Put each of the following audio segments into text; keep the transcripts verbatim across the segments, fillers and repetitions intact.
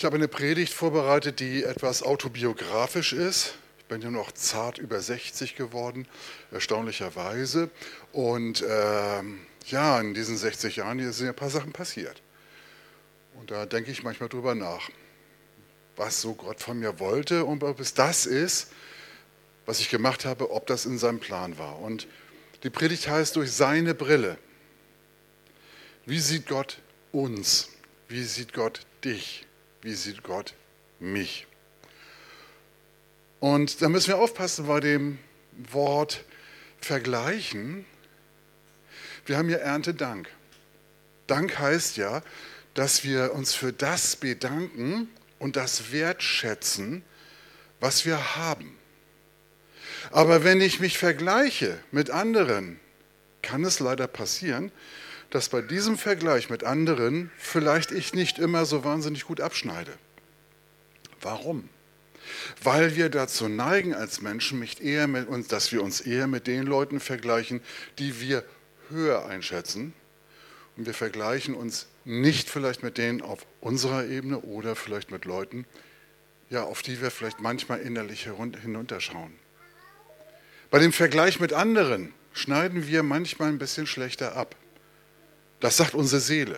Ich habe eine Predigt vorbereitet, die etwas autobiografisch ist. Ich bin ja noch zart über sechzig geworden, erstaunlicherweise. Und ähm, ja, in diesen sechzig Jahren hier sind ja ein paar Sachen passiert. Und da denke ich manchmal drüber nach, was so Gott von mir wollte und ob es das ist, was ich gemacht habe, ob das in seinem Plan war. Und die Predigt heißt durch seine Brille. Wie sieht Gott uns? Wie sieht Gott dich? Wie sieht Gott mich? Und da müssen wir aufpassen bei dem Wort vergleichen. Wir haben hier Erntedank. Dank heißt ja, dass wir uns für das bedanken und das wertschätzen, was wir haben. Aber wenn ich mich vergleiche mit anderen, kann es leider passieren, dass bei diesem Vergleich mit anderen vielleicht ich nicht immer so wahnsinnig gut abschneide. Warum? Weil wir dazu neigen als Menschen, mich eher mit uns, dass wir uns eher mit den Leuten vergleichen, die wir höher einschätzen. Und wir vergleichen uns nicht vielleicht mit denen auf unserer Ebene oder vielleicht mit Leuten, ja, auf die wir vielleicht manchmal innerlich hinunterschauen. Bei dem Vergleich mit anderen schneiden wir manchmal ein bisschen schlechter ab. Das sagt unsere Seele.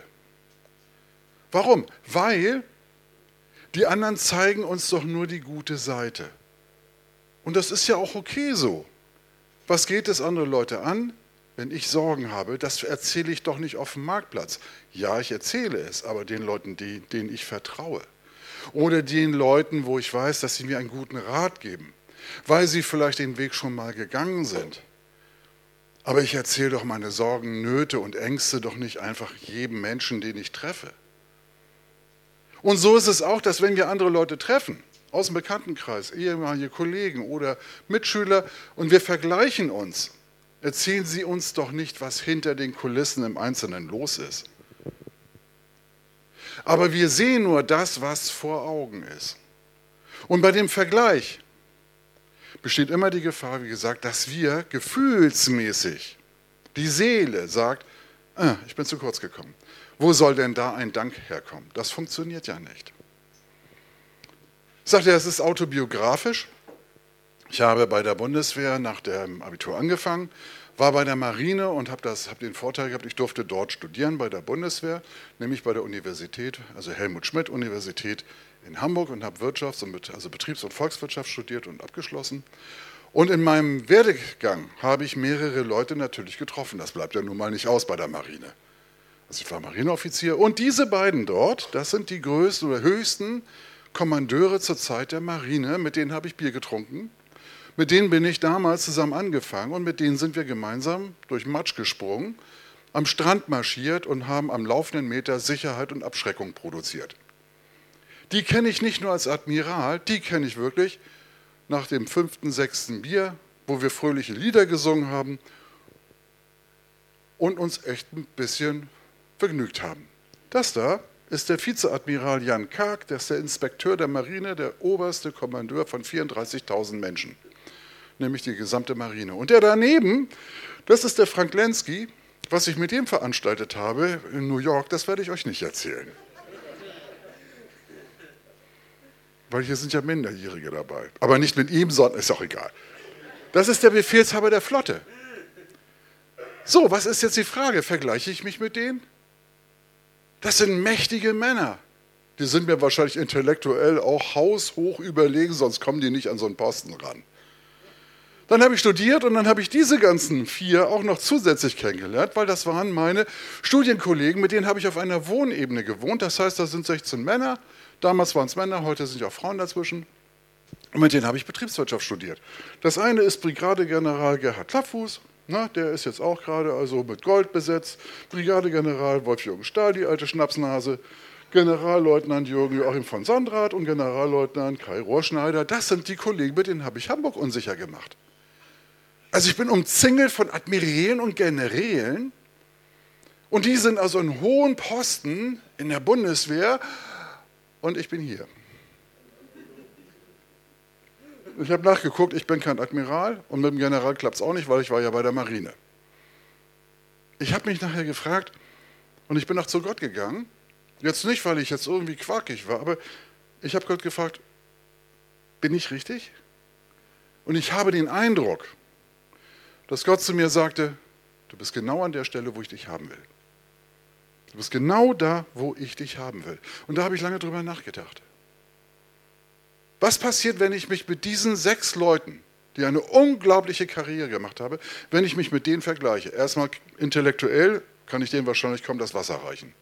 Warum? Weil die anderen zeigen uns doch nur die gute Seite. Und das ist ja auch okay so. Was geht es andere Leute an, wenn ich Sorgen habe? Das erzähle ich doch nicht auf dem Marktplatz. Ja, ich erzähle es, aber den Leuten, die, denen ich vertraue. Oder den Leuten, wo ich weiß, dass sie mir einen guten Rat geben, weil sie vielleicht den Weg schon mal gegangen sind. Aber ich erzähle doch meine Sorgen, Nöte und Ängste doch nicht einfach jedem Menschen, den ich treffe. Und so ist es auch, dass wenn wir andere Leute treffen, aus dem Bekanntenkreis, ehemalige Kollegen oder Mitschüler, und wir vergleichen uns, erzählen sie uns doch nicht, was hinter den Kulissen im Einzelnen los ist. Aber wir sehen nur das, was vor Augen ist. Und bei dem Vergleich besteht immer die Gefahr, wie gesagt, dass wir gefühlsmäßig, die Seele sagt, ah, ich bin zu kurz gekommen. Wo soll denn da ein Dank herkommen? Das funktioniert ja nicht. Ich sagte, es ist autobiografisch. Ich habe bei der Bundeswehr nach dem Abitur angefangen, war bei der Marine und habe hab den Vorteil gehabt, ich durfte dort studieren bei der Bundeswehr, nämlich bei der Universität, also Helmut Schmidt Universität in Hamburg, und habe Wirtschafts- und also Betriebs- und Volkswirtschaft studiert und abgeschlossen. Und in meinem Werdegang habe ich mehrere Leute natürlich getroffen. Das bleibt ja nun mal nicht aus bei der Marine. Also ich war Marineoffizier und diese beiden dort, das sind die größten oder höchsten Kommandeure zur Zeit der Marine, mit denen habe ich Bier getrunken. Mit denen bin ich damals zusammen angefangen und mit denen sind wir gemeinsam durch Matsch gesprungen, am Strand marschiert und haben am laufenden Meter Sicherheit und Abschreckung produziert. Die kenne ich nicht nur als Admiral, die kenne ich wirklich nach dem fünften, sechsten Bier, wo wir fröhliche Lieder gesungen haben und uns echt ein bisschen vergnügt haben. Das da ist der Vizeadmiral Jan Karg, der ist der Inspekteur der Marine, der oberste Kommandeur von vierunddreißigtausend Menschen, nämlich die gesamte Marine. Und der daneben, das ist der Frank Lenski. Was ich mit dem veranstaltet habe in New York, das werde ich euch nicht erzählen. Weil hier sind ja Minderjährige dabei. Aber nicht mit ihm, sondern ist auch egal. Das ist der Befehlshaber der Flotte. So, was ist jetzt die Frage? Vergleiche ich mich mit denen? Das sind mächtige Männer. Die sind mir wahrscheinlich intellektuell auch haushoch überlegen, sonst kommen die nicht an so einen Posten ran. Dann habe ich studiert und dann habe ich diese ganzen vier auch noch zusätzlich kennengelernt, weil das waren meine Studienkollegen, mit denen habe ich auf einer Wohnebene gewohnt. Das heißt, da sind sechzehn Männer, damals waren es Männer, heute sind ja auch Frauen dazwischen. Und mit denen habe ich Betriebswirtschaft studiert. Das eine ist Brigadegeneral Gerhard Klappfuß, na, der ist jetzt auch gerade also mit Gold besetzt. Brigadegeneral Wolf-Jürgen Stahl, die alte Schnapsnase. Generalleutnant Jürgen Joachim von Sandrath und Generalleutnant Kai Rohrschneider. Das sind die Kollegen, mit denen habe ich Hamburg unsicher gemacht. Also ich bin umzingelt von Admirälen und Generälen und die sind also in hohen Posten in der Bundeswehr und ich bin hier. Ich habe nachgeguckt, ich bin kein Admiral und mit dem General klappt es auch nicht, weil ich war ja bei der Marine. Ich habe mich nachher gefragt und ich bin auch zu Gott gegangen, jetzt nicht, weil ich jetzt irgendwie quakig war, aber Ich habe Gott gefragt, bin ich richtig? Und ich habe den Eindruck, dass Gott zu mir sagte, du bist genau an der Stelle, wo ich dich haben will. Du bist genau da, wo ich dich haben will. Und da habe ich lange drüber nachgedacht. Was passiert, wenn ich mich mit diesen sechs Leuten, die eine unglaubliche Karriere gemacht haben, wenn ich mich mit denen vergleiche? Erstmal intellektuell kann ich denen wahrscheinlich kaum das Wasser reichen.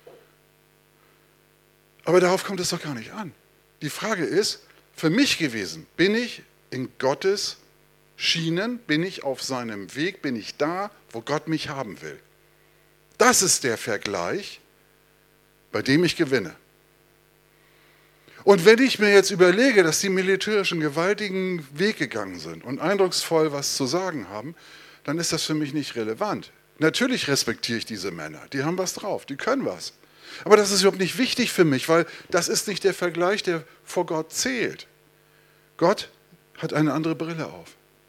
Aber darauf kommt es doch gar nicht an. Die Frage ist für mich gewesen, bin ich in Gottes Schienen, bin ich auf seinem Weg, bin ich da, wo Gott mich haben will? Das ist der Vergleich, bei dem ich gewinne. Und wenn ich mir jetzt überlege, dass die Militärischen einen gewaltigen Weg gegangen sind und eindrucksvoll was zu sagen haben, dann ist das für mich nicht relevant. Natürlich respektiere ich diese Männer, die haben was drauf, die können was. Aber das ist überhaupt nicht wichtig für mich, weil das ist nicht der Vergleich, der vor Gott zählt. Gott hat eine andere Brille auf.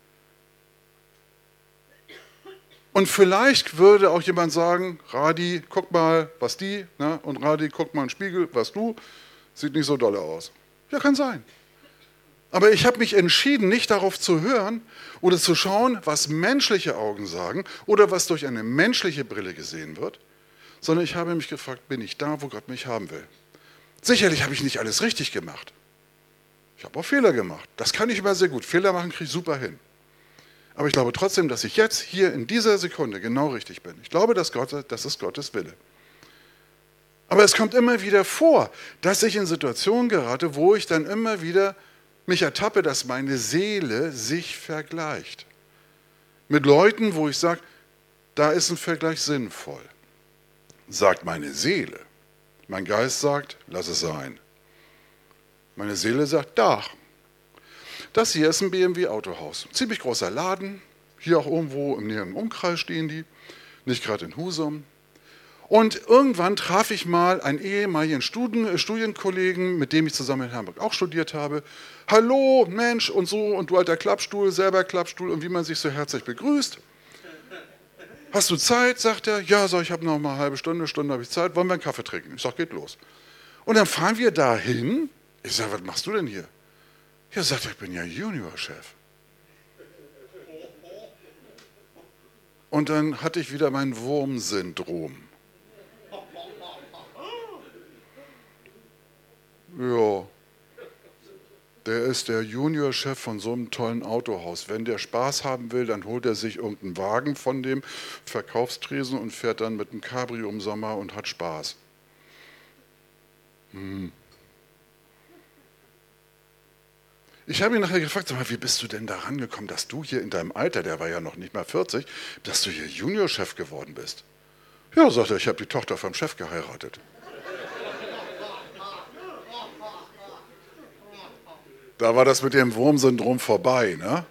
Und vielleicht würde auch jemand sagen, Radi, guck mal, was die, ne? Und Radi, guck mal in den Spiegel, was du, sieht nicht so dolle aus. Ja, kann sein. Aber ich habe mich entschieden, nicht darauf zu hören oder zu schauen, was menschliche Augen sagen oder was durch eine menschliche Brille gesehen wird, sondern ich habe mich gefragt, bin ich da, wo Gott mich haben will? Sicherlich habe ich nicht alles richtig gemacht. Ich habe auch Fehler gemacht. Das kann ich immer sehr gut. Fehler machen kriege ich super hin. Aber ich glaube trotzdem, dass ich jetzt hier in dieser Sekunde genau richtig bin. Ich glaube, dass Gott, das ist Gottes Wille. Aber es kommt immer wieder vor, dass ich in Situationen gerate, wo ich dann immer wieder mich ertappe, dass meine Seele sich vergleicht. Mit Leuten, wo ich sage, da ist ein Vergleich sinnvoll. Sagt meine Seele. Mein Geist sagt, lass es sein. Meine Seele sagt, da. Das hier ist ein B M W-Autohaus. Ziemlich großer Laden. Hier auch irgendwo im näheren Umkreis stehen die. Nicht gerade in Husum. Und irgendwann traf ich mal einen ehemaligen Studien, Studienkollegen, mit dem ich zusammen in Hamburg auch studiert habe. Hallo, Mensch, und so, und du alter Klappstuhl, selber Klappstuhl, und wie man sich so herzlich begrüßt. Hast du Zeit, sagt er. Ja, sag ich, habe noch mal eine halbe Stunde, Stunde habe ich Zeit. Wollen wir einen Kaffee trinken? Ich sag, geht los. Und dann fahren wir dahin. Ich sage, was machst du denn hier? Ja, sagt er, ich bin ja Juniorchef. Und dann hatte ich wieder mein Wurmsyndrom. Ja, der ist der Juniorchef von so einem tollen Autohaus. Wenn der Spaß haben will, dann holt er sich irgendeinen Wagen von dem Verkaufstresen und fährt dann mit einem Cabrio im Sommer und hat Spaß. Hm. Ich habe ihn nachher gefragt, sag mal, wie bist du denn da rangekommen, dass du hier in deinem Alter, der war ja noch nicht mal vierzig, dass du hier Juniorchef geworden bist? Ja, sagt er, ich habe die Tochter vom Chef geheiratet. Da war das mit dem Wurmsyndrom vorbei, ne?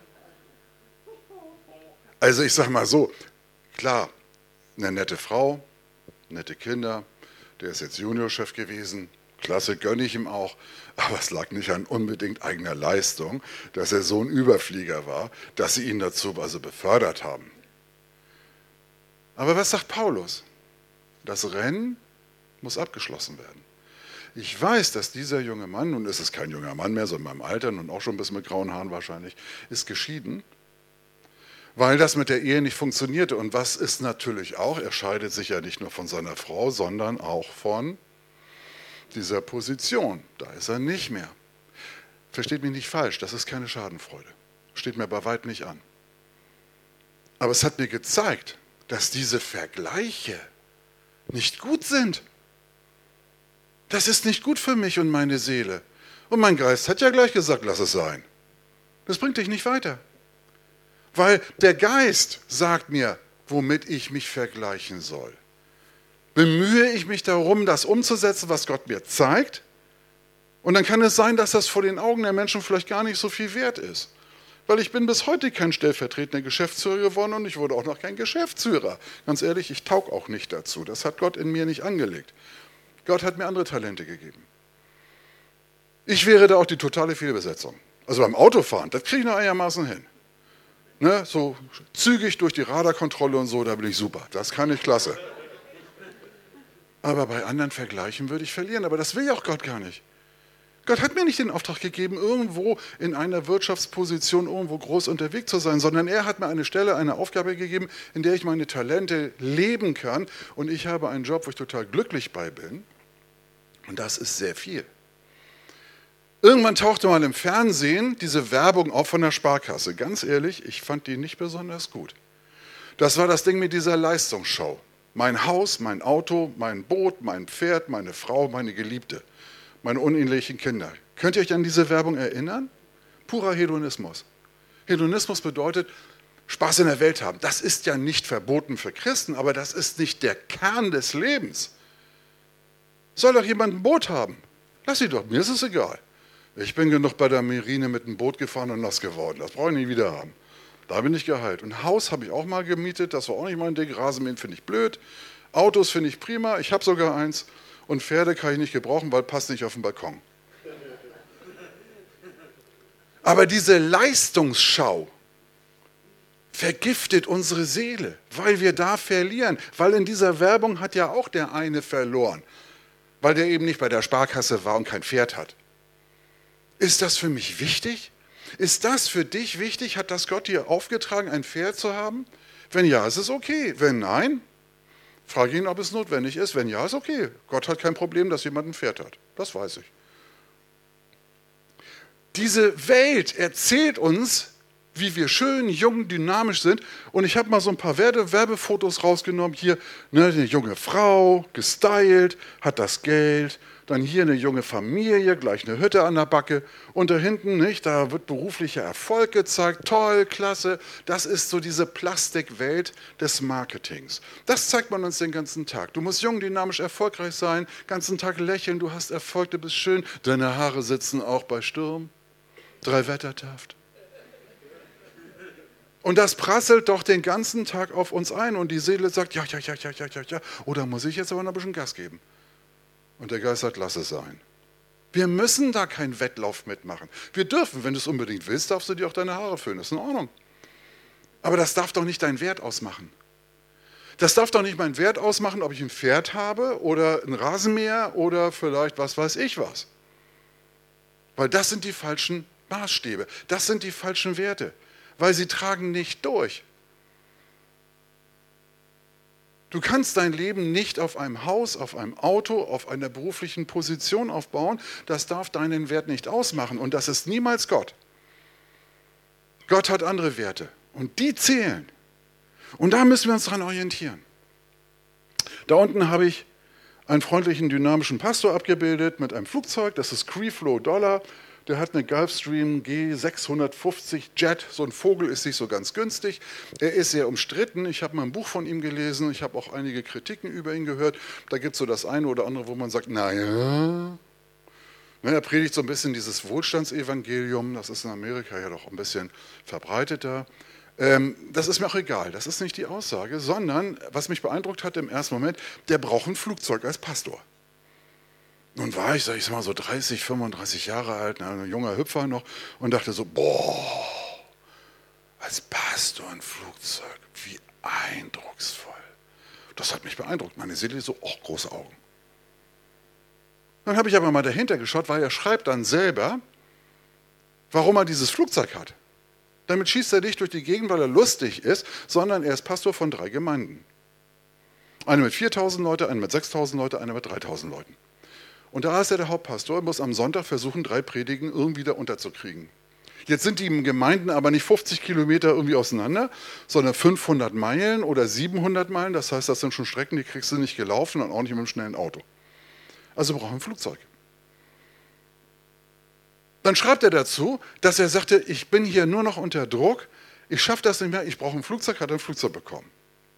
Also ich sag mal so, klar, eine nette Frau, nette Kinder, der ist jetzt Juniorchef gewesen, klasse, gönne ich ihm auch, aber es lag nicht an unbedingt eigener Leistung, dass er so ein Überflieger war, dass sie ihn dazu also befördert haben. Aber was sagt Paulus? Das Rennen muss abgeschlossen werden. Ich weiß, dass dieser junge Mann, nun ist es kein junger Mann mehr, so in meinem Alter und auch schon ein bisschen mit grauen Haaren wahrscheinlich, ist geschieden, weil das mit der Ehe nicht funktionierte. Und was ist natürlich auch, er scheidet sich ja nicht nur von seiner Frau, sondern auch von dieser Position. Da ist er nicht mehr. Versteht mich nicht falsch, das ist keine Schadenfreude. Steht mir bei weitem nicht an. Aber es hat mir gezeigt, dass diese Vergleiche nicht gut sind. Das ist nicht gut für mich und meine Seele. Und mein Geist hat ja gleich gesagt, lass es sein. Das bringt dich nicht weiter. Weil der Geist sagt mir, womit ich mich vergleichen soll. Bemühe ich mich darum, das umzusetzen, was Gott mir zeigt. Und dann kann es sein, dass das vor den Augen der Menschen vielleicht gar nicht so viel wert ist. Weil ich bin bis heute kein stellvertretender Geschäftsführer geworden und ich wurde auch noch kein Geschäftsführer. Ganz ehrlich, ich taug auch nicht dazu. Das hat Gott in mir nicht angelegt. Gott hat mir andere Talente gegeben. Ich wäre da auch die totale Fehlbesetzung. Also beim Autofahren, das kriege ich noch einigermaßen hin. Ne, so zügig durch die Radarkontrolle und so, da bin ich super. Das kann ich klasse. Aber bei anderen Vergleichen würde ich verlieren. Aber das will ja auch Gott gar nicht. Gott hat mir nicht den Auftrag gegeben, irgendwo in einer Wirtschaftsposition irgendwo groß unterwegs zu sein, sondern er hat mir eine Stelle, eine Aufgabe gegeben, in der ich meine Talente leben kann. Und ich habe einen Job, wo ich total glücklich bei bin. Und das ist sehr viel. Irgendwann tauchte mal im Fernsehen diese Werbung auf von der Sparkasse. Ganz ehrlich, ich fand die nicht besonders gut. Das war das Ding mit dieser Leistungsshow. Mein Haus, mein Auto, mein Boot, mein Pferd, meine Frau, meine Geliebte, meine unehelichen Kinder. Könnt ihr euch an diese Werbung erinnern? Purer Hedonismus. Hedonismus bedeutet Spaß in der Welt haben. Das ist ja nicht verboten für Christen, aber das ist nicht der Kern des Lebens. Soll doch jemand ein Boot haben? Lass sie doch, mir ist es egal. Ich bin genug bei der Marine mit dem Boot gefahren und nass geworden. Das brauche ich nie wieder haben. Da bin ich geheilt. Und Haus habe ich auch mal gemietet, das war auch nicht mein Ding. Rasenmähen finde ich blöd. Autos finde ich prima, ich habe sogar eins. Und Pferde kann ich nicht gebrauchen, weil passt nicht auf den Balkon. Aber diese Leistungsschau vergiftet unsere Seele, weil wir da verlieren. Weil in dieser Werbung hat ja auch der eine verloren, weil der eben nicht bei der Sparkasse war und kein Pferd hat. Ist das für mich wichtig? Ist das für dich wichtig? Hat das Gott dir aufgetragen, ein Pferd zu haben? Wenn ja, ist es okay. Wenn nein, frage ihn, ob es notwendig ist. Wenn ja, ist okay. Gott hat kein Problem, dass jemand ein Pferd hat. Das weiß ich. Diese Welt erzählt uns, wie wir schön, jung, dynamisch sind. Und ich habe mal so ein paar Werbe- Werbefotos rausgenommen. Hier ne, eine junge Frau, gestylt, hat das Geld. Dann hier eine junge Familie, gleich eine Hütte an der Backe. Und da hinten, nicht, da wird beruflicher Erfolg gezeigt. Toll, klasse. Das ist so diese Plastikwelt des Marketings. Das zeigt man uns den ganzen Tag. Du musst jung, dynamisch, erfolgreich sein, ganzen Tag lächeln, du hast Erfolg, du bist schön. Deine Haare sitzen auch bei Sturm. Drei Wettertaft. Und das prasselt doch den ganzen Tag auf uns ein. Und die Seele sagt, ja, ja, ja, ja, ja, ja, ja. Oder muss ich jetzt aber noch ein bisschen Gas geben? Und der Geist sagt, lass es sein. Wir müssen da keinen Wettlauf mitmachen. Wir dürfen, wenn du es unbedingt willst, darfst du dir auch deine Haare föhnen. Das ist in Ordnung. Aber das darf doch nicht deinen Wert ausmachen. Das darf doch nicht meinen Wert ausmachen, ob ich ein Pferd habe oder ein Rasenmäher oder vielleicht was weiß ich was. Weil das sind die falschen Maßstäbe. Das sind die falschen Werte. Weil sie tragen nicht durch. Du kannst dein Leben nicht auf einem Haus, auf einem Auto, auf einer beruflichen Position aufbauen. Das darf deinen Wert nicht ausmachen. Und das ist niemals Gott. Gott hat andere Werte. Und die zählen. Und da müssen wir uns dran orientieren. Da unten habe ich einen freundlichen, dynamischen Pastor abgebildet mit einem Flugzeug. Das ist Creeflow Dollar. Der hat eine Gulfstream G sechshundertfünfzig Jet. So ein Vogel ist nicht so ganz günstig. Er ist sehr umstritten. Ich habe mal ein Buch von ihm gelesen. Ich habe auch einige Kritiken über ihn gehört. Da gibt es so das eine oder andere, wo man sagt, naja. Er predigt so ein bisschen dieses Wohlstandsevangelium. Das ist in Amerika ja doch ein bisschen verbreiteter. Das ist mir auch egal. Das ist nicht die Aussage. Sondern, was mich beeindruckt hat im ersten Moment, der braucht ein Flugzeug als Pastor. Nun war ich, sag ich mal, so dreißig, fünfunddreißig Jahre alt, ne, ein junger Hüpfer noch, und dachte so, boah, als Pastor ein Flugzeug, wie eindrucksvoll. Das hat mich beeindruckt. Meine Seele so, oh, große Augen. Dann habe ich aber mal dahinter geschaut, weil er schreibt dann selber, warum er dieses Flugzeug hat. Damit schießt er nicht durch die Gegend, weil er lustig ist, sondern er ist Pastor von drei Gemeinden. Eine mit viertausend Leute, eine mit sechstausend Leute, eine mit dreitausend Leuten. Und da ist er der Hauptpastor, muss am Sonntag versuchen, drei Predigen irgendwie da unterzukriegen. Jetzt sind die Gemeinden aber nicht fünfzig Kilometer irgendwie auseinander, sondern fünfhundert Meilen oder siebenhundert Meilen. Das heißt, das sind schon Strecken, die kriegst du nicht gelaufen und auch nicht mit einem schnellen Auto. Also braucht er ein Flugzeug. Dann schreibt er dazu, dass er sagte, ich bin hier nur noch unter Druck, ich schaffe das nicht mehr, ich brauche ein Flugzeug, hat ein Flugzeug bekommen.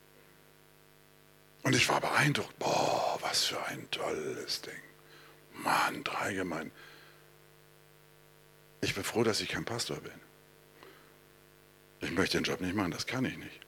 Und ich war beeindruckt, boah, was für ein tolles Ding. Mann, drei Gemeinden. Ich bin froh, dass ich kein Pastor bin. Ich möchte den Job nicht machen, das kann ich nicht.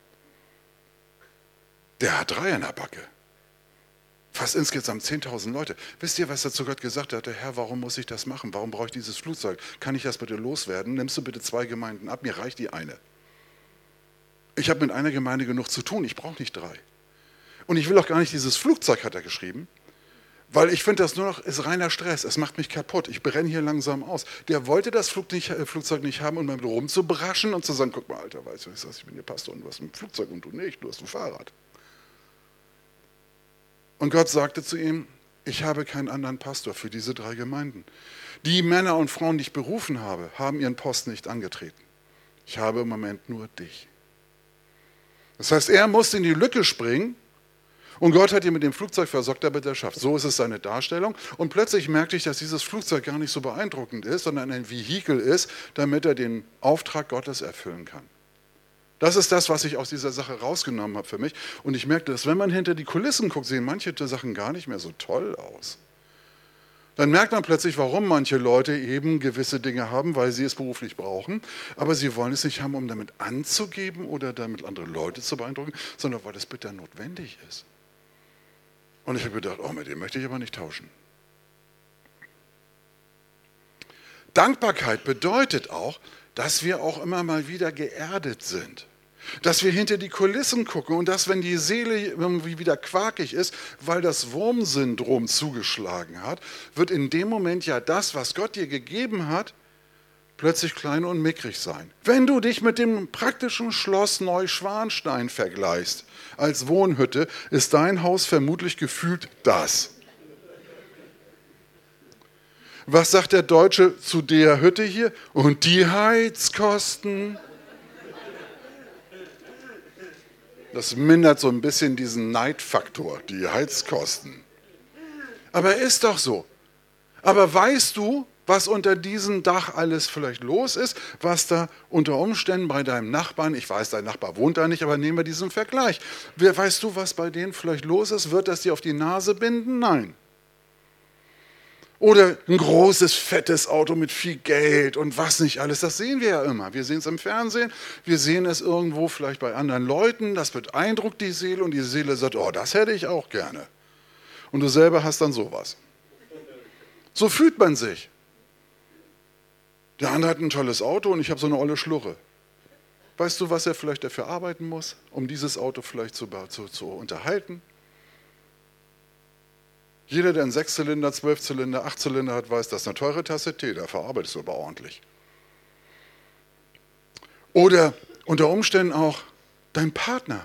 Der hat drei in der Backe. Fast insgesamt zehntausend Leute. Wisst ihr, was er zu Gott gesagt hat? Der Herr, warum muss ich das machen? Warum brauche ich dieses Flugzeug? Kann ich das bitte loswerden? Nimmst du bitte zwei Gemeinden ab? Mir reicht die eine. Ich habe mit einer Gemeinde genug zu tun. Ich brauche nicht drei. Und ich will auch gar nicht dieses Flugzeug, hat er geschrieben, Weil ich finde, das nur noch ist reiner Stress. Es macht mich kaputt. Ich brenne hier langsam aus. Der wollte das Flug nicht, äh, Flugzeug nicht haben, um mal rumzubraschen und zu sagen, guck mal, Alter, weißt du, ich bin hier Pastor und du hast ein Flugzeug und du nicht, du hast ein Fahrrad. Und Gott sagte zu ihm, ich habe keinen anderen Pastor für diese drei Gemeinden. Die Männer und Frauen, die ich berufen habe, haben ihren Posten nicht angetreten. Ich habe im Moment nur dich. Das heißt, er musste in die Lücke springen und Gott hat ihn mit dem Flugzeug versorgt, damit er schafft. So ist es seine Darstellung. Und plötzlich merkte ich, dass dieses Flugzeug gar nicht so beeindruckend ist, sondern ein Vehikel ist, damit er den Auftrag Gottes erfüllen kann. Das ist das, was ich aus dieser Sache rausgenommen habe für mich. Und ich merkte, dass wenn man hinter die Kulissen guckt, sehen manche Sachen gar nicht mehr so toll aus. Dann merkt man plötzlich, warum manche Leute eben gewisse Dinge haben, weil sie es beruflich brauchen. Aber sie wollen es nicht haben, um damit anzugeben oder damit andere Leute zu beeindrucken, sondern weil es bitter notwendig ist. Und ich habe gedacht, oh, mit dem möchte ich aber nicht tauschen. Dankbarkeit bedeutet auch, dass wir auch immer mal wieder geerdet sind. Dass wir hinter die Kulissen gucken und dass, wenn die Seele irgendwie wieder quakig ist, weil das Wurmsyndrom zugeschlagen hat, wird in dem Moment ja das, was Gott dir gegeben hat, plötzlich klein und mickrig sein. Wenn du dich mit dem praktischen Schloss Neuschwanstein vergleichst, als Wohnhütte, ist dein Haus vermutlich gefühlt das. Was sagt der Deutsche zu der Hütte hier? Und die Heizkosten? Das mindert so ein bisschen diesen Neidfaktor, die Heizkosten. Aber ist doch so. Aber weißt du, was unter diesem Dach alles vielleicht los ist, was da unter Umständen bei deinem Nachbarn, ich weiß, dein Nachbar wohnt da nicht, aber nehmen wir diesen Vergleich. Weißt du, was bei denen vielleicht los ist? Wird das dir auf die Nase binden? Nein. Oder ein großes, fettes Auto mit viel Geld und was nicht alles. Das sehen wir ja immer. Wir sehen es im Fernsehen, wir sehen es irgendwo vielleicht bei anderen Leuten. Das beeindruckt die Seele und die Seele sagt, oh, das hätte ich auch gerne. Und du selber hast dann sowas. So fühlt man sich. Der andere hat ein tolles Auto und ich habe so eine olle Schlurre. Weißt du, was er vielleicht dafür arbeiten muss, um dieses Auto vielleicht zu, zu, zu unterhalten? Jeder, der einen Sechszylinder, Zwölfzylinder, Achtzylinder hat, weiß, das ist eine teure Tasse Tee, da verarbeitest du aber ordentlich. Oder unter Umständen auch dein Partner.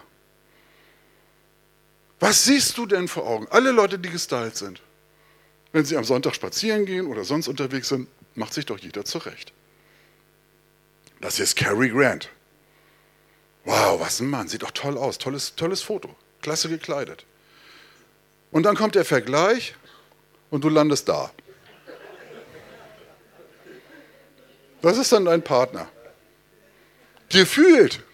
Was siehst du denn vor Augen? Alle Leute, die gestylt sind. Wenn sie am Sonntag spazieren gehen oder sonst unterwegs sind, macht sich doch jeder zurecht. Das hier ist Cary Grant. Wow, was ein Mann, sieht doch toll aus, tolles, tolles Foto, klasse gekleidet. Und dann kommt der Vergleich und du landest da. Was ist dann dein Partner? Gefühlt.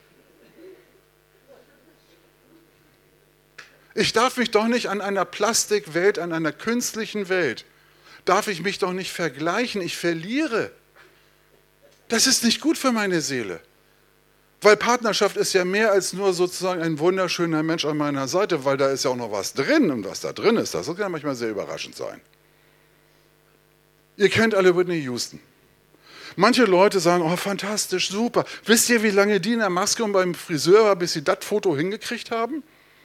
Ich darf mich doch nicht an einer Plastikwelt, an einer künstlichen Welt, darf ich mich doch nicht vergleichen, ich verliere. Das ist nicht gut für meine Seele. Weil Partnerschaft ist ja mehr als nur sozusagen ein wunderschöner Mensch an meiner Seite, weil da ist ja auch noch was drin und was da drin ist, das kann manchmal sehr überraschend sein. Ihr kennt alle Whitney Houston. Manche Leute sagen, oh fantastisch, super. Wisst ihr, wie lange die in der Maske und beim Friseur war, bis sie das Foto hingekriegt haben?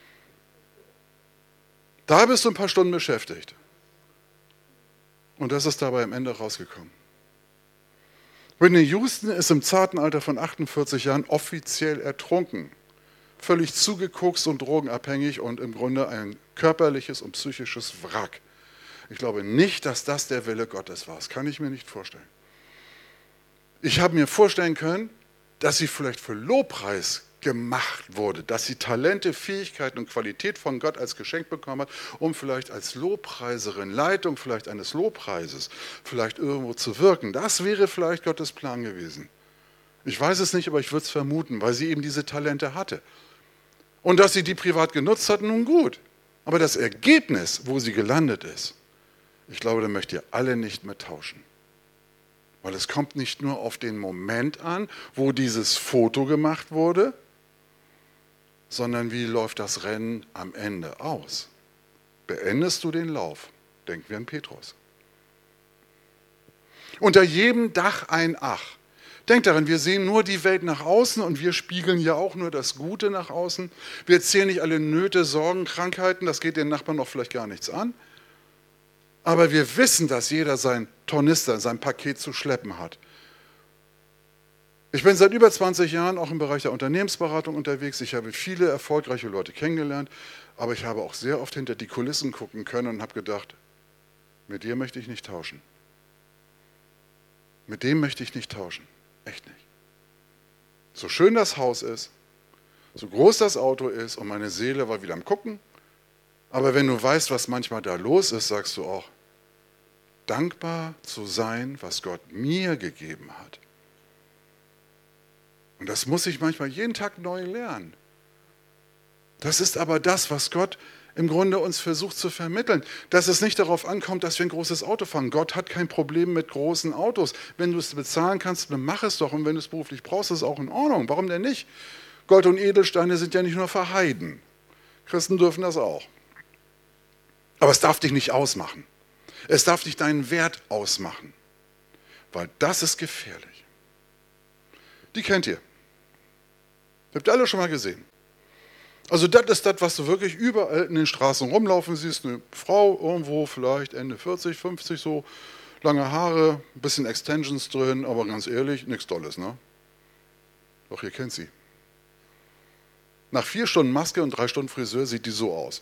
Da bist du ein paar Stunden beschäftigt. Und das ist dabei am Ende rausgekommen. Whitney Houston ist im zarten Alter von achtundvierzig Jahren offiziell ertrunken. Völlig zugekokst und drogenabhängig und im Grunde ein körperliches und psychisches Wrack. Ich glaube nicht, dass das der Wille Gottes war. Das kann ich mir nicht vorstellen. Ich habe mir vorstellen können, dass sie vielleicht für Lobpreis gemacht wurde, dass sie Talente, Fähigkeiten und Qualität von Gott als Geschenk bekommen hat, um vielleicht als Lobpreiserin, Leitung vielleicht eines Lobpreises, vielleicht irgendwo zu wirken. Das wäre vielleicht Gottes Plan gewesen. Ich weiß es nicht, aber ich würde es vermuten, weil sie eben diese Talente hatte. Und dass sie die privat genutzt hat, nun gut. Aber das Ergebnis, wo sie gelandet ist, ich glaube, da möcht ihr alle nicht mehr tauschen. Weil es kommt nicht nur auf den Moment an, wo dieses Foto gemacht wurde, sondern wie läuft das Rennen am Ende aus? Beendest du den Lauf? Denken wir an Petrus. Unter jedem Dach ein Ach. Denkt daran, wir sehen nur die Welt nach außen und wir spiegeln ja auch nur das Gute nach außen. Wir erzählen nicht alle Nöte, Sorgen, Krankheiten, das geht den Nachbarn auch vielleicht gar nichts an. Aber wir wissen, dass jeder sein Tornister, sein Paket zu schleppen hat. Ich bin seit über zwanzig Jahren auch im Bereich der Unternehmensberatung unterwegs. Ich habe viele erfolgreiche Leute kennengelernt, aber ich habe auch sehr oft hinter die Kulissen gucken können und habe gedacht, mit dir möchte ich nicht tauschen. Mit dem möchte ich nicht tauschen. Echt nicht. So schön das Haus ist, so groß das Auto ist und meine Seele war wieder am Gucken. Aber wenn du weißt, was manchmal da los ist, sagst du auch, dankbar zu sein, was Gott mir gegeben hat. Und das muss ich manchmal jeden Tag neu lernen. Das ist aber das, was Gott im Grunde uns versucht zu vermitteln. Dass es nicht darauf ankommt, dass wir ein großes Auto fahren. Gott hat kein Problem mit großen Autos. Wenn du es bezahlen kannst, dann mach es doch. Und wenn du es beruflich brauchst, ist es auch in Ordnung. Warum denn nicht? Gold und Edelsteine sind ja nicht nur für Heiden. Christen dürfen das auch. Aber es darf dich nicht ausmachen. Es darf nicht deinen Wert ausmachen. Weil das ist gefährlich. Die kennt ihr. Habt ihr alle schon mal gesehen. Also das ist das, was du wirklich überall in den Straßen rumlaufen siehst. Eine Frau irgendwo, vielleicht Ende vierzig, fünfzig so, lange Haare, ein bisschen Extensions drin, aber ganz ehrlich, nichts Tolles, ne? Doch, ihr kennt sie. Nach vier Stunden Maske und drei Stunden Friseur sieht die so aus.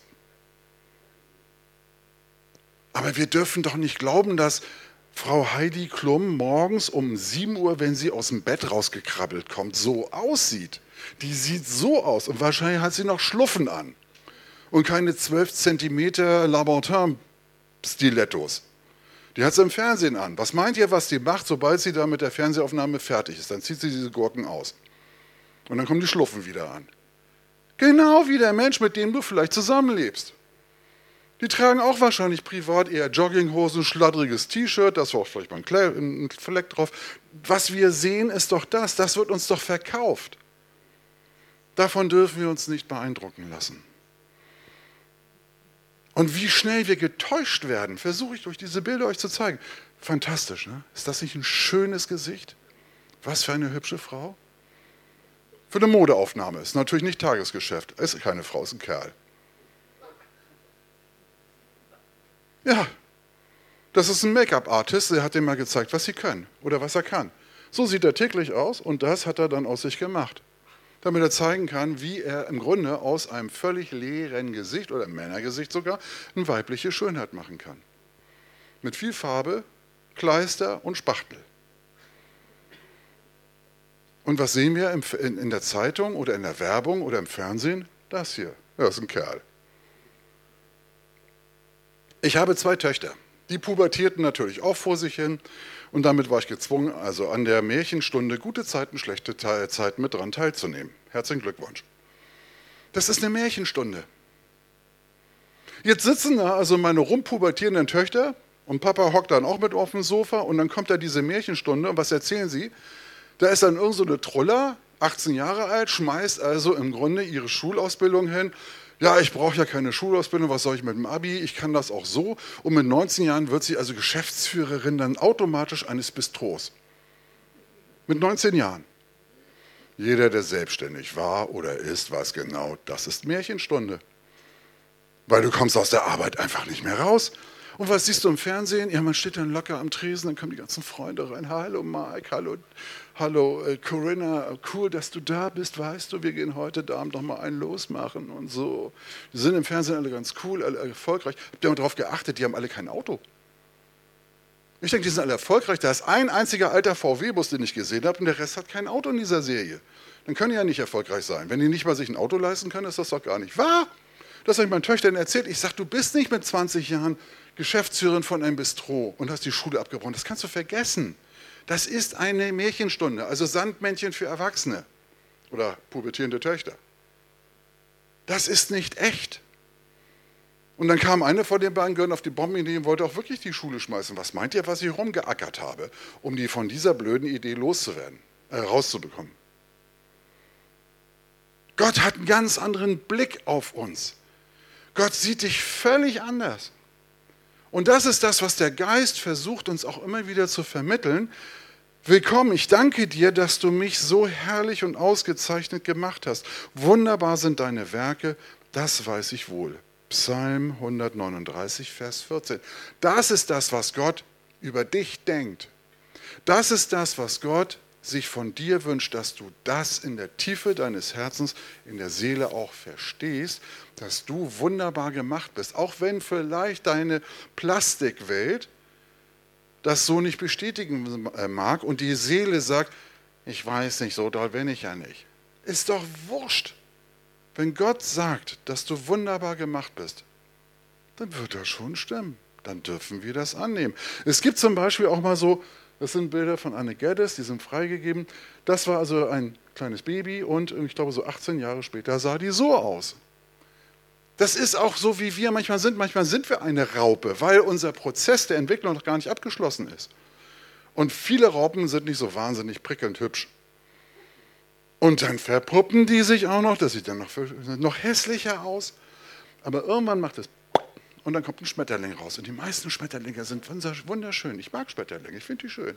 Aber wir dürfen doch nicht glauben, dass Frau Heidi Klum morgens um sieben Uhr, wenn sie aus dem Bett rausgekrabbelt kommt, so aussieht. Die sieht so aus und wahrscheinlich hat sie noch Schluffen an und keine zwölf Zentimeter Labantin-Stilettos. Die hat sie im Fernsehen an. Was meint ihr, was die macht, sobald sie da mit der Fernsehaufnahme fertig ist? Dann zieht sie diese Gurken aus und dann kommen die Schluffen wieder an. Genau wie der Mensch, mit dem du vielleicht zusammenlebst. Die tragen auch wahrscheinlich privat eher Jogginghosen, schladdriges T-Shirt, das war auch vielleicht mal ein Fleck drauf. Was wir sehen, ist doch das, das wird uns doch verkauft. Davon dürfen wir uns nicht beeindrucken lassen. Und wie schnell wir getäuscht werden, versuche ich durch diese Bilder euch zu zeigen. Fantastisch, ne? Ist das nicht ein schönes Gesicht? Was für eine hübsche Frau? Für eine Modeaufnahme ist natürlich nicht Tagesgeschäft. Ist keine Frau, ist ein Kerl. Ja, das ist ein Make-up-Artist, der hat dem mal gezeigt, was sie können oder was er kann. So sieht er täglich aus und das hat er dann aus sich gemacht. Damit er zeigen kann, wie er im Grunde aus einem völlig leeren Gesicht oder Männergesicht sogar eine weibliche Schönheit machen kann. Mit viel Farbe, Kleister und Spachtel. Und was sehen wir in der Zeitung oder in der Werbung oder im Fernsehen? Das hier, das ist ein Kerl. Ich habe zwei Töchter. Die pubertierten natürlich auch vor sich hin und damit war ich gezwungen, also an der Märchenstunde gute Zeiten, schlechte Zeiten mit dran teilzunehmen. Herzlichen Glückwunsch. Das ist eine Märchenstunde. Jetzt sitzen da also meine rumpubertierenden Töchter und Papa hockt dann auch mit auf dem Sofa und dann kommt da diese Märchenstunde und was erzählen sie? Da ist dann irgend so eine Troller, achtzehn Jahre alt, schmeißt also im Grunde ihre Schulausbildung hin. Ja, ich brauche ja keine Schulausbildung, was soll ich mit dem Abi? Ich kann das auch so. Und mit neunzehn Jahren wird sie also Geschäftsführerin dann automatisch eines Bistros. Mit neunzehn Jahren. Jeder, der selbstständig war oder ist, weiß genau, das ist Märchenstunde. Weil du kommst aus der Arbeit einfach nicht mehr raus. Und was siehst du im Fernsehen? Ja, man steht dann locker am Tresen, dann kommen die ganzen Freunde rein. Hallo Mike, hallo, hallo äh, Corinna, cool, dass du da bist, weißt du, wir gehen heute Abend noch mal einen losmachen und so. Die sind im Fernsehen alle ganz cool, alle erfolgreich. Habt ihr mal darauf geachtet, die haben alle kein Auto. Ich denke, die sind alle erfolgreich. Da ist ein einziger alter V W-Bus, den ich gesehen habe und der Rest hat kein Auto in dieser Serie. Dann können die ja nicht erfolgreich sein. Wenn die nicht mal sich ein Auto leisten können, ist das doch gar nicht wahr. Das habe ich meinen Töchtern erzählt. Ich sage, du bist nicht mit zwanzig Jahren Geschäftsführerin von einem Bistro und hast die Schule abgebrochen. Das kannst du vergessen. Das ist eine Märchenstunde, also Sandmännchen für Erwachsene oder pubertierende Töchter. Das ist nicht echt. Und dann kam eine von den beiden Gönnen auf die Bombenidee und wollte auch wirklich die Schule schmeißen. Was meint ihr, was ich rumgeackert habe, um die von dieser blöden Idee loszuwerden, äh, rauszubekommen? Gott hat einen ganz anderen Blick auf uns. Gott sieht dich völlig anders. Und das ist das, was der Geist versucht, uns auch immer wieder zu vermitteln. Willkommen, ich danke dir, dass du mich so herrlich und ausgezeichnet gemacht hast. Wunderbar sind deine Werke, das weiß ich wohl. Psalm hundertneununddreißig, Vers vierzehn. Das ist das, was Gott über dich denkt. Das ist das, was Gott sich von dir wünscht, dass du das in der Tiefe deines Herzens, in der Seele auch verstehst, dass du wunderbar gemacht bist. Auch wenn vielleicht deine Plastikwelt das so nicht bestätigen mag und die Seele sagt, ich weiß nicht, so doll bin ich ja nicht. Ist doch wurscht. Wenn Gott sagt, dass du wunderbar gemacht bist, dann wird das schon stimmen. Dann dürfen wir das annehmen. Es gibt zum Beispiel auch mal so, das sind Bilder von Anne Geddes, die sind freigegeben. Das war also ein kleines Baby und ich glaube so achtzehn Jahre später sah die so aus. Das ist auch so, wie wir manchmal sind. Manchmal sind wir eine Raupe, weil unser Prozess der Entwicklung noch gar nicht abgeschlossen ist. Und viele Raupen sind nicht so wahnsinnig prickelnd hübsch. Und dann verpuppen die sich auch noch, das sieht dann noch, noch hässlicher aus. Aber irgendwann macht es und dann kommt ein Schmetterling raus. Und die meisten Schmetterlinge sind wunderschön. Ich mag Schmetterlinge, ich finde die schön.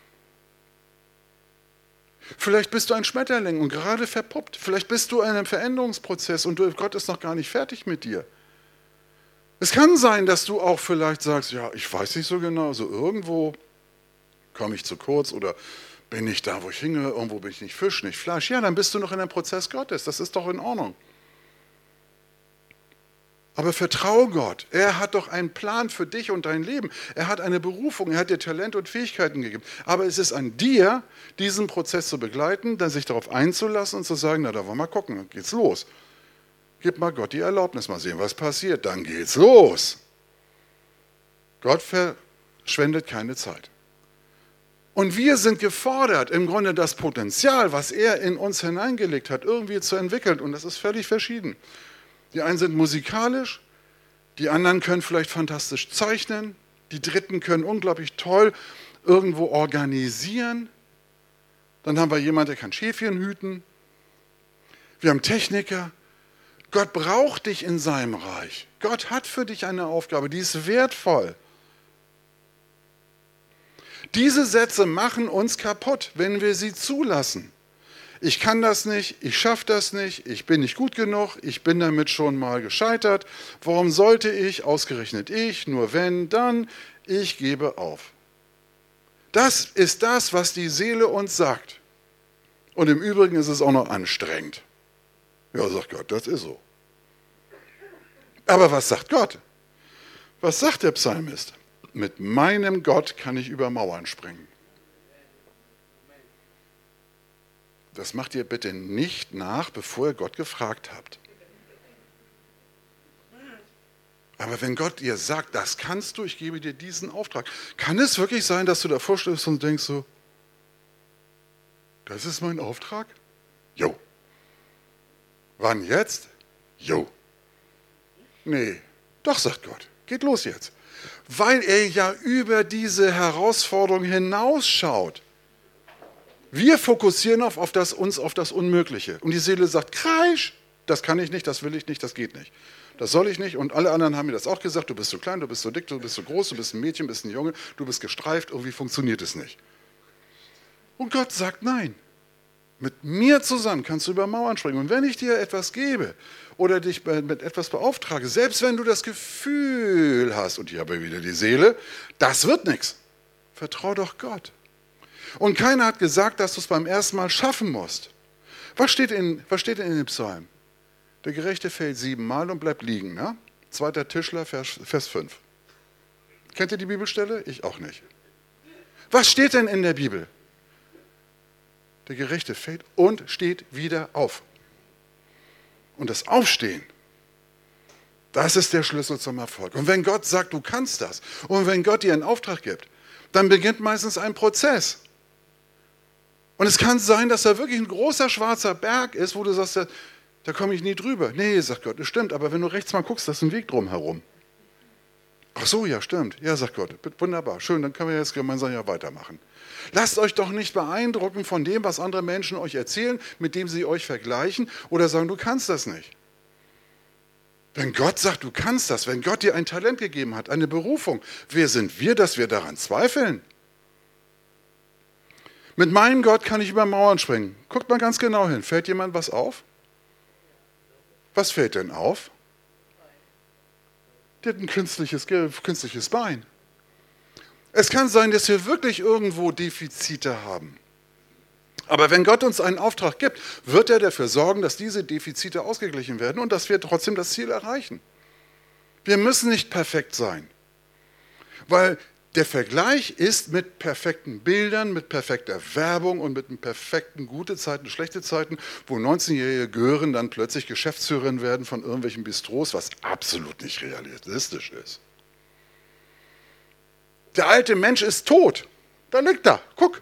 Vielleicht bist du ein Schmetterling und gerade verpuppt. Vielleicht bist du in einem Veränderungsprozess und Gott ist noch gar nicht fertig mit dir. Es kann sein, dass du auch vielleicht sagst, ja, ich weiß nicht so genau, so irgendwo komme ich zu kurz oder bin ich da, wo ich hinge, irgendwo bin ich nicht Fisch, nicht Fleisch. Ja, dann bist du noch in einem Prozess Gottes, das ist doch in Ordnung. Aber vertraue Gott, er hat doch einen Plan für dich und dein Leben. Er hat eine Berufung, er hat dir Talente und Fähigkeiten gegeben. Aber es ist an dir, diesen Prozess zu begleiten, dann sich darauf einzulassen und zu sagen, na, da wollen wir mal gucken, dann geht's los. Gib mal Gott die Erlaubnis, mal sehen, was passiert, dann geht's los. Gott verschwendet keine Zeit. Und wir sind gefordert, im Grunde das Potenzial, was er in uns hineingelegt hat, irgendwie zu entwickeln. Und das ist völlig verschieden. Die einen sind musikalisch, die anderen können vielleicht fantastisch zeichnen, die Dritten können unglaublich toll irgendwo organisieren. Dann haben wir jemanden, der kann Schäfchen hüten. Wir haben Techniker. Gott braucht dich in seinem Reich. Gott hat für dich eine Aufgabe, die ist wertvoll. Diese Sätze machen uns kaputt, wenn wir sie zulassen. Ich kann das nicht, ich schaffe das nicht, ich bin nicht gut genug, ich bin damit schon mal gescheitert. Warum sollte ich, ausgerechnet ich, nur wenn, dann, ich gebe auf. Das ist das, was die Seele uns sagt. Und im Übrigen ist es auch noch anstrengend. Ja, sagt Gott, das ist so. Aber was sagt Gott? Was sagt der Psalmist? Mit meinem Gott kann ich über Mauern springen. Das macht ihr bitte nicht nach, bevor ihr Gott gefragt habt. Aber wenn Gott dir sagt, das kannst du, ich gebe dir diesen Auftrag, kann es wirklich sein, dass du davor stehst und denkst so, das ist mein Auftrag? Jo. Wann jetzt? Jo. Nee, doch, sagt Gott, geht los jetzt. Weil er ja über diese Herausforderung hinausschaut. Wir fokussieren auf, auf das, uns auf das Unmögliche. Und die Seele sagt, kreisch, das kann ich nicht, das will ich nicht, das geht nicht. Das soll ich nicht. Und alle anderen haben mir das auch gesagt, du bist so klein, du bist so dick, du bist so groß, du bist ein Mädchen, du bist ein Junge, du bist gestreift, irgendwie funktioniert es nicht. Und Gott sagt, nein, mit mir zusammen kannst du über Mauern springen. Und wenn ich dir etwas gebe oder dich mit etwas beauftrage, selbst wenn du das Gefühl hast, und hier habe ich wieder die Seele, das wird nichts, vertrau doch Gott. Und keiner hat gesagt, dass du es beim ersten Mal schaffen musst. Was steht in, was steht in dem Psalm? Der Gerechte fällt siebenmal und bleibt liegen. Ne? Zweiter Tischler, Vers, Vers fünf. Kennt ihr die Bibelstelle? Ich auch nicht. Was steht denn in der Bibel? Der Gerechte fällt und steht wieder auf. Und das Aufstehen, das ist der Schlüssel zum Erfolg. Und wenn Gott sagt, du kannst das, und wenn Gott dir einen Auftrag gibt, dann beginnt meistens ein Prozess. Und es kann sein, dass da wirklich ein großer schwarzer Berg ist, wo du sagst, da, da komme ich nie drüber. Nee, sagt Gott, das stimmt, aber wenn du rechts mal guckst, da ist ein Weg drumherum. Ach so, ja, stimmt. Ja, sagt Gott, wunderbar, schön, dann können wir jetzt gemeinsam ja weitermachen. Lasst euch doch nicht beeindrucken von dem, was andere Menschen euch erzählen, mit dem sie euch vergleichen oder sagen, du kannst das nicht. Wenn Gott sagt, du kannst das, wenn Gott dir ein Talent gegeben hat, eine Berufung, wer sind wir, dass wir daran zweifeln? Mit meinem Gott kann ich über Mauern springen. Guckt mal ganz genau hin. Fällt jemand was auf? Was fällt denn auf? Die hat ein künstliches, künstliches Bein. Es kann sein, dass wir wirklich irgendwo Defizite haben. Aber wenn Gott uns einen Auftrag gibt, wird er dafür sorgen, dass diese Defizite ausgeglichen werden und dass wir trotzdem das Ziel erreichen. Wir müssen nicht perfekt sein, weil der Vergleich ist mit perfekten Bildern, mit perfekter Werbung und mit perfekten gute Zeiten, schlechte Zeiten, wo neunzehnjährige Gören dann plötzlich Geschäftsführerin werden von irgendwelchen Bistros, was absolut nicht realistisch ist. Der alte Mensch ist tot. Da liegt er. Guck.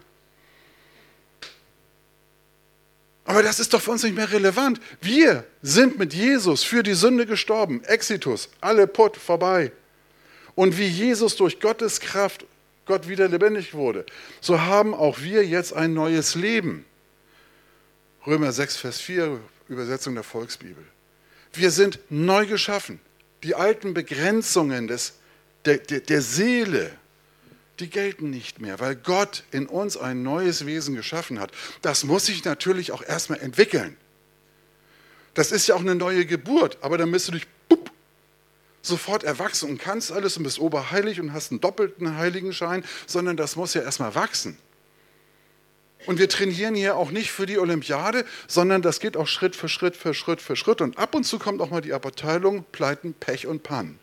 Aber das ist doch für uns nicht mehr relevant. Wir sind mit Jesus für die Sünde gestorben. Exitus, alle put, vorbei. Und wie Jesus durch Gottes Kraft, Gott wieder lebendig wurde, so haben auch wir jetzt ein neues Leben. Römer sechs, Vers vier, Übersetzung der Volksbibel. Wir sind neu geschaffen. Die alten Begrenzungen des, der, der, der Seele, die gelten nicht mehr, weil Gott in uns ein neues Wesen geschaffen hat. Das muss sich natürlich auch erstmal entwickeln. Das ist ja auch eine neue Geburt, aber dann bist du dich bup, sofort erwachsen und kannst alles und bist oberheilig und hast einen doppelten Heiligenschein, sondern das muss ja erstmal wachsen. Und wir trainieren hier auch nicht für die Olympiade, sondern das geht auch Schritt für Schritt für Schritt für Schritt. Und ab und zu kommt auch mal die Abteilung Pleiten, Pech und Pannen.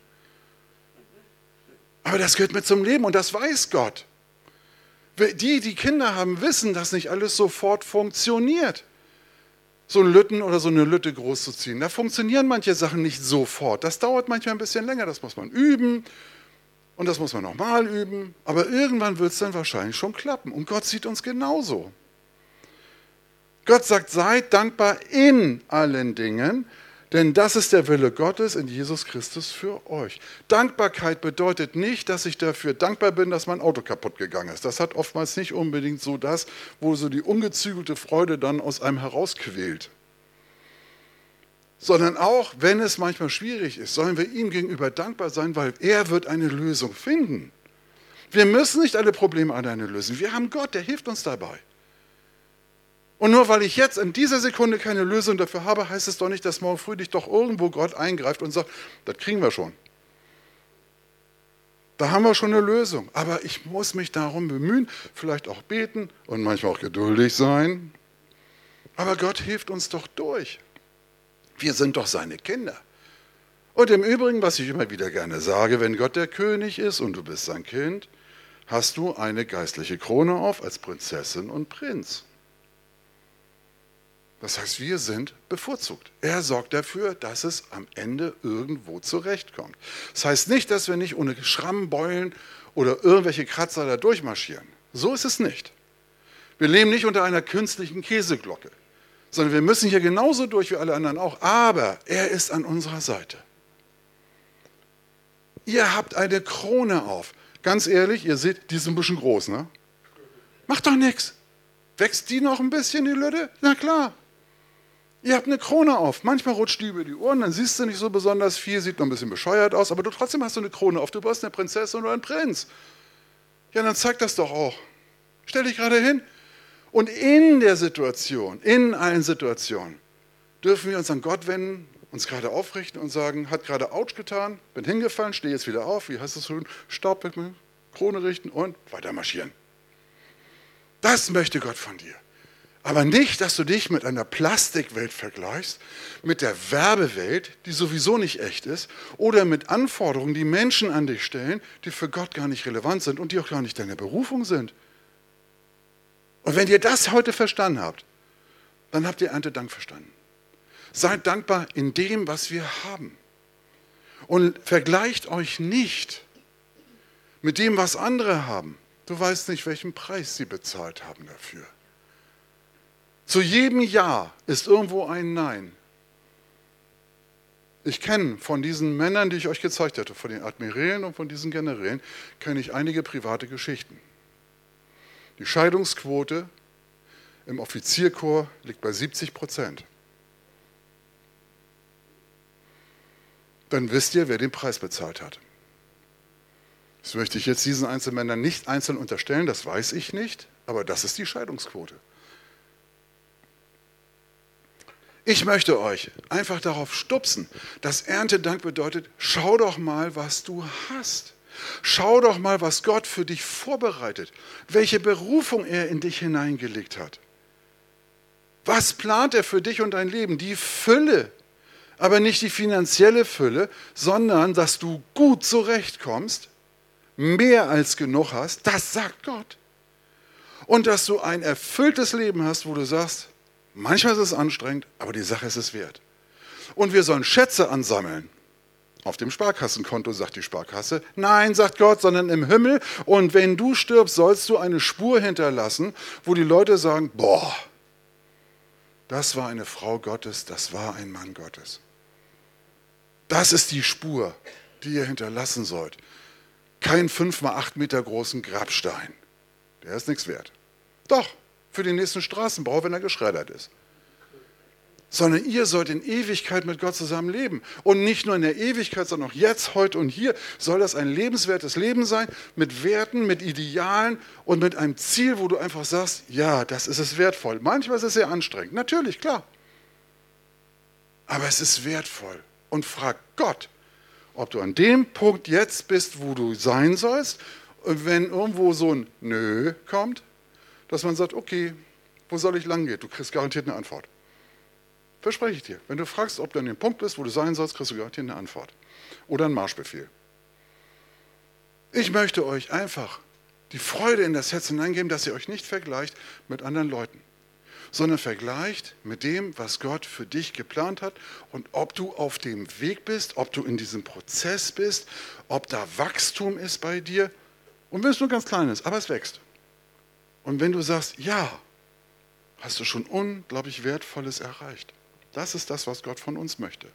Aber das gehört mit zum Leben und das weiß Gott. Die, die Kinder haben, wissen, dass nicht alles sofort funktioniert. So einen Lütten oder so eine Lütte großzuziehen. Da funktionieren manche Sachen nicht sofort. Das dauert manchmal ein bisschen länger, das muss man üben und das muss man nochmal üben. Aber irgendwann wird es dann wahrscheinlich schon klappen. Und Gott sieht uns genauso. Gott sagt, seid dankbar in allen Dingen, denn das ist der Wille Gottes in Jesus Christus für euch. Dankbarkeit bedeutet nicht, dass ich dafür dankbar bin, dass mein Auto kaputt gegangen ist. Das hat oftmals nicht unbedingt so das, wo so die ungezügelte Freude dann aus einem herausquält. Sondern auch, wenn es manchmal schwierig ist, sollen wir ihm gegenüber dankbar sein, weil er wird eine Lösung finden. Wir müssen nicht alle Probleme alleine lösen. Wir haben Gott, der hilft uns dabei. Und nur weil ich jetzt in dieser Sekunde keine Lösung dafür habe, heißt es doch nicht, dass morgen früh nicht doch irgendwo Gott eingreift und sagt, das kriegen wir schon. Da haben wir schon eine Lösung. Aber ich muss mich darum bemühen, vielleicht auch beten und manchmal auch geduldig sein. Aber Gott hilft uns doch durch. Wir sind doch seine Kinder. Und im Übrigen, was ich immer wieder gerne sage, wenn Gott der König ist und du bist sein Kind, hast du eine geistliche Krone auf als Prinzessin und Prinz. Das heißt, wir sind bevorzugt. Er sorgt dafür, dass es am Ende irgendwo zurechtkommt. Das heißt nicht, dass wir nicht ohne Schrammbeulen oder irgendwelche Kratzer da durchmarschieren. So ist es nicht. Wir leben nicht unter einer künstlichen Käseglocke, sondern wir müssen hier genauso durch wie alle anderen auch. Aber er ist an unserer Seite. Ihr habt eine Krone auf. Ganz ehrlich, ihr seht, die ist ein bisschen groß, ne? Macht doch nichts. Wächst die noch ein bisschen, die Lütte? Na klar. Ihr habt eine Krone auf. Manchmal rutscht die über die Ohren, dann siehst du nicht so besonders viel, sieht noch ein bisschen bescheuert aus, aber du trotzdem hast du eine Krone auf. Du bist eine Prinzessin oder ein Prinz. Ja, dann zeig das doch auch. Stell dich gerade hin. Und in der Situation, in allen Situationen, dürfen wir uns an Gott wenden, uns gerade aufrichten und sagen, hat gerade Autsch getan, bin hingefallen, stehe jetzt wieder auf, wie heißt das so, Staub weg, Krone richten und weiter marschieren. Das möchte Gott von dir. Aber nicht, dass du dich mit einer Plastikwelt vergleichst, mit der Werbewelt, die sowieso nicht echt ist, oder mit Anforderungen, die Menschen an dich stellen, die für Gott gar nicht relevant sind und die auch gar nicht deine Berufung sind. Und wenn ihr das heute verstanden habt, dann habt ihr Erntedank verstanden. Seid dankbar in dem, was wir haben. Und vergleicht euch nicht mit dem, was andere haben. Du weißt nicht, welchen Preis sie bezahlt haben dafür. Zu jedem Ja ist irgendwo ein Nein. Ich kenne von diesen Männern, die ich euch gezeigt hatte, von den Admirälen und von diesen Generälen, kenne ich einige private Geschichten. Die Scheidungsquote im Offizierkorps liegt bei siebzig Prozent. Dann wisst ihr, wer den Preis bezahlt hat. Das möchte ich jetzt diesen einzelnen Männern nicht einzeln unterstellen, das weiß ich nicht, aber das ist die Scheidungsquote. Ich möchte euch einfach darauf stupsen, dass Erntedank bedeutet, schau doch mal, was du hast. Schau doch mal, was Gott für dich vorbereitet, welche Berufung er in dich hineingelegt hat. Was plant er für dich und dein Leben? Die Fülle, aber nicht die finanzielle Fülle, sondern dass du gut zurechtkommst, mehr als genug hast, das sagt Gott. Und dass du ein erfülltes Leben hast, wo du sagst, manchmal ist es anstrengend, aber die Sache ist es wert. Und wir sollen Schätze ansammeln. Auf dem Sparkassenkonto, sagt die Sparkasse. Nein, sagt Gott, sondern im Himmel. Und wenn du stirbst, sollst du eine Spur hinterlassen, wo die Leute sagen, boah, das war eine Frau Gottes, das war ein Mann Gottes. Das ist die Spur, die ihr hinterlassen sollt. Kein fünf mal acht Meter großen Grabstein. Der ist nichts wert. Doch, für den nächsten Straßenbau, wenn er geschreddert ist. Sondern ihr sollt in Ewigkeit mit Gott zusammen leben. Und nicht nur in der Ewigkeit, sondern auch jetzt, heute und hier soll das ein lebenswertes Leben sein, mit Werten, mit Idealen und mit einem Ziel, wo du einfach sagst, ja, das ist es wertvoll. Manchmal ist es sehr anstrengend, natürlich, klar. Aber es ist wertvoll. Und frag Gott, ob du an dem Punkt jetzt bist, wo du sein sollst, und wenn irgendwo so ein Nö kommt, dass man sagt, okay, wo soll ich lang gehen? Du kriegst garantiert eine Antwort. Verspreche ich dir. Wenn du fragst, ob du an dem Punkt bist, wo du sein sollst, kriegst du garantiert eine Antwort. Oder einen Marschbefehl. Ich möchte euch einfach die Freude in das Herz hineingeben, dass ihr euch nicht vergleicht mit anderen Leuten, sondern vergleicht mit dem, was Gott für dich geplant hat und ob du auf dem Weg bist, ob du in diesem Prozess bist, ob da Wachstum ist bei dir. Und wenn es nur ganz klein ist, aber es wächst. Und wenn du sagst, ja, hast du schon unglaublich Wertvolles erreicht. Das ist das, was Gott von uns möchte.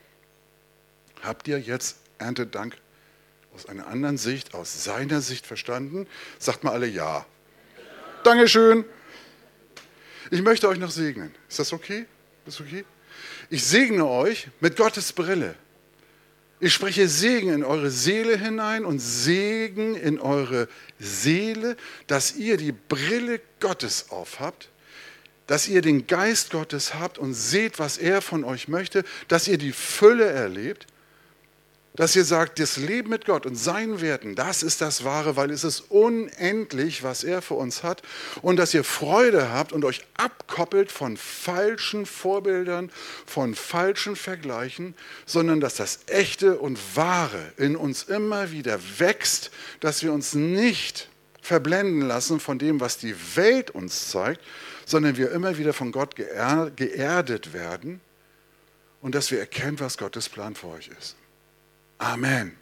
Habt ihr jetzt Erntedank aus einer anderen Sicht, aus seiner Sicht verstanden? Sagt mal alle ja. Ja. Dankeschön. Ich möchte euch noch segnen. Ist das okay? Ist okay? Ich segne euch mit Gottes Brille. Ich spreche Segen in eure Seele hinein und Segen in eure Seele, dass ihr die Brille Gottes aufhabt, dass ihr den Geist Gottes habt und seht, was er von euch möchte, dass ihr die Fülle erlebt, dass ihr sagt, das Leben mit Gott und seinen Werten, das ist das Wahre, weil es ist unendlich, was er für uns hat, und dass ihr Freude habt und euch abkoppelt von falschen Vorbildern, von falschen Vergleichen, sondern dass das Echte und Wahre in uns immer wieder wächst, dass wir uns nicht verblenden lassen von dem, was die Welt uns zeigt, sondern wir immer wieder von Gott geerdet werden und dass wir erkennen, was Gottes Plan für euch ist. Amen.